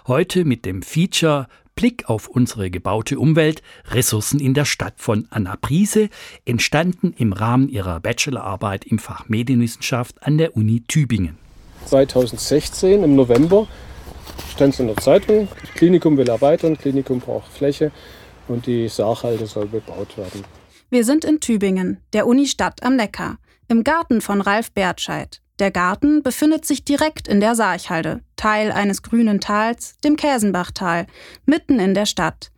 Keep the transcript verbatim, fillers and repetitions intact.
Heute mit dem Feature Blick auf unsere gebaute Umwelt, Ressourcen in der Stadt von Anna Priese, entstanden im Rahmen ihrer Bachelorarbeit im Fach Medienwissenschaft an der Uni Tübingen. zweitausendsechzehn im November stand es in der Zeitung, Klinikum will erweitern, Klinikum braucht Fläche und die Saarhalde soll bebaut werden. Wir sind in Tübingen, der Unistadt am Neckar, im Garten von Ralf Bertscheid. Der Garten befindet sich direkt in der Saarchalde, Teil eines grünen Tals, dem Käsenbachtal, mitten in der Stadt.